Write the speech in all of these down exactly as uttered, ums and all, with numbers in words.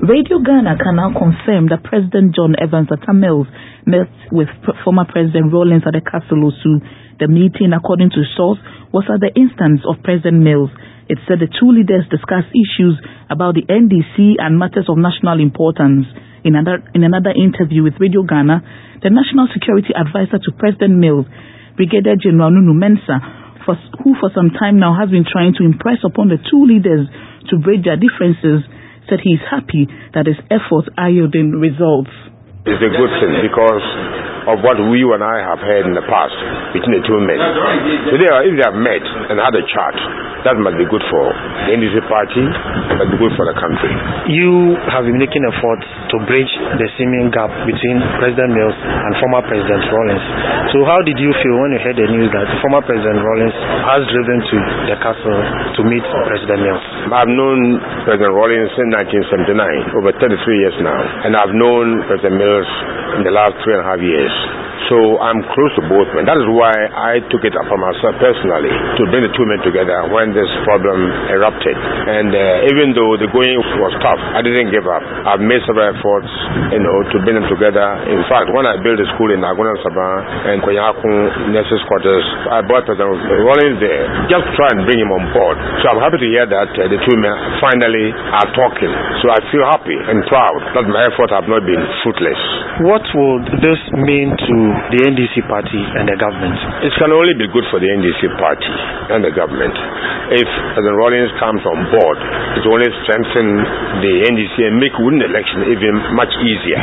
Radio Ghana can now confirm that President John Evans Atta Mills met with former President Rawlings at the Castle Osu. The meeting, according to source, was at the instance of President Mills. It said the two leaders discussed issues about the N D C and matters of national importance. In another, in another interview with Radio Ghana, the National Security Advisor to President Mills, Brigadier General Nunu Mensah, for, who for some time now has been trying to impress upon the two leaders to bridge their differences, said he is happy that his efforts are yielding results. It's a good thing because of what we and I have heard in the past between the two men. Today, if they have met and had a chat, that must be good for the N D C party, it must be good for the country. You have been making efforts to bridge the seeming gap between President Mills and former President Rawlings. So how did you feel when you heard the news that former President Rawlings has driven to the castle to meet President Mills? I've known President Rawlings since nineteen seventy-nine, over thirty-three years now, and I've known President Mills in the last three and a half years. So I'm close to both men. That is why I took it upon myself personally to bring the two men together when this problem erupted. And uh, even though the going was tough, I didn't give up. I've made several efforts, you know, to bring them together. In fact, when I built a school in Aguna Sabah and Koyakun nurses quarters, I brought President Rawlings there just to try and bring him on board. So I'm happy to hear that uh, the two men finally are talking. So I feel happy and proud that my efforts have not been fruitless. What would this mean to the N D C party and the government? It can only be good for the N D C party and the government. If President Rawlings comes on board, it will only strengthen the N D C and make winning the election even much easier.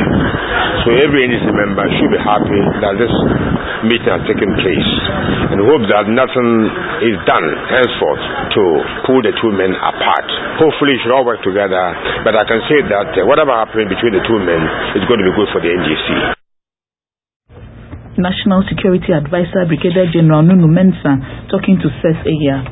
So every N D C member should be happy that this meeting has taken place and hope that nothing is done henceforth to pull the two men apart. Hopefully we should all work together, but I can say that uh, whatever happens between the two men is going to be good for the N D C. National Security Advisor Brigadier General Nunu Mensah talking to S E S Eya.